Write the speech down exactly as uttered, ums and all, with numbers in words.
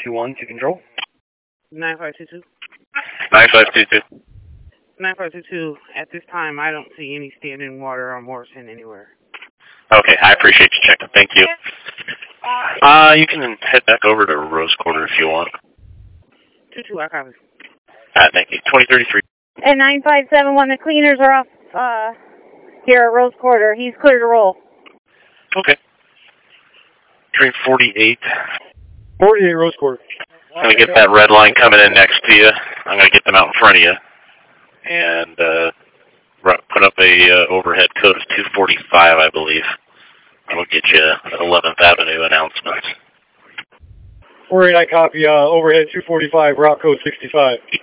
two one to control. nine five two two. nine five two two. nine five two two, at this time, I don't see any standing water on Morrison anywhere. Okay, I appreciate you checking. Thank you. Uh, you can head back over to Rose Quarter if you want. two two, I copy. Alright, thank you. twenty thirty-three. And nine five seven one, the cleaners are off uh, here at Rose Quarter. He's clear to roll. Okay. Train forty-eight. forty-eight Rose Quarter. I'm going to get that red line coming in next to you. I'm going to get them out in front of you. And uh, put up a uh, overhead code of two forty-five, I believe. We'll get you eleventh Avenue announcements. forty-eight, I copy. Uh, overhead two forty-five, route code sixty-five.